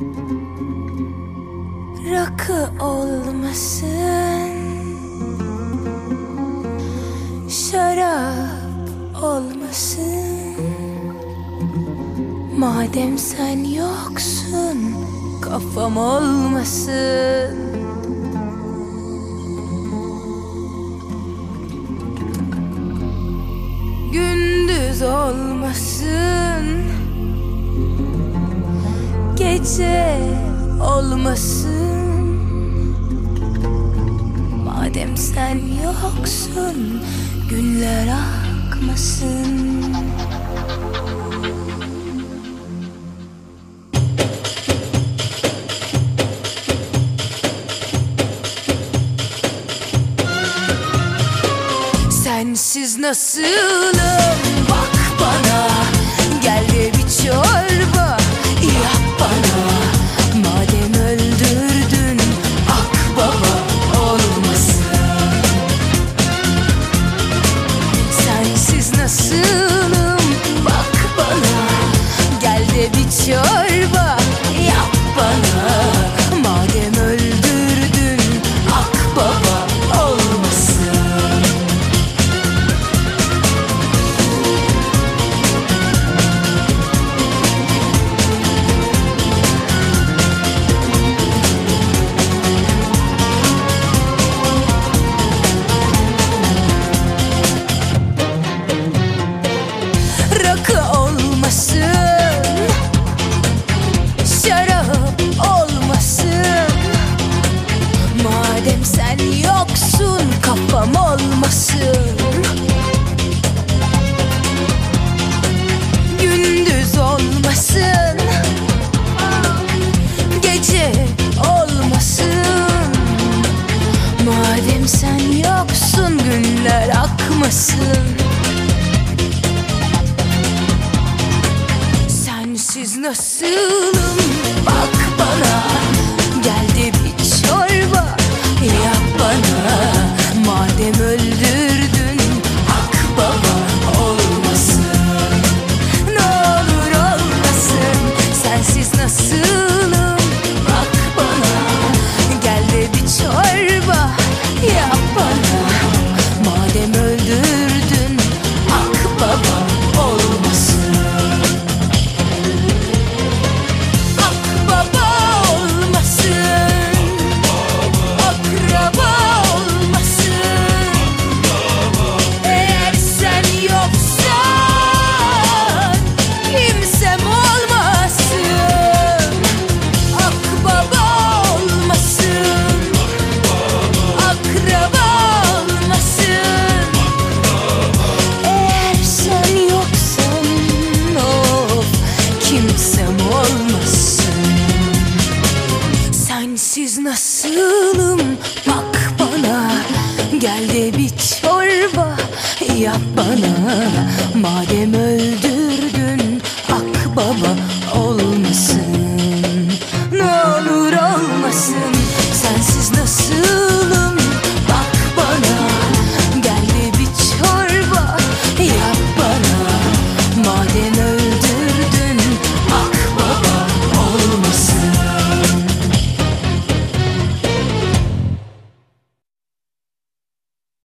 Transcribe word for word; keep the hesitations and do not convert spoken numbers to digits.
Rakı olmasın, şarap olmasın. Madem sen yoksun, kafam olmasın. Gündüz olmasın, gece olmasın. Madem sen yoksun, günler akmasın. Sensiz nasılım bak bana, gel de bir çorba yap bana. Madem öldürdün akbaba olmasın. Sensiz nasılım bak bana, gel de bir çorba yap bana. Madem öldürdün akbaba olmasın. Rakı olmasın, şarap olmasın. Madem sen yoksun, kafam olmasın. Gündüz olmasın, gece olmasın. Madem sen yoksun, günler akmasın. Sensiz nasılım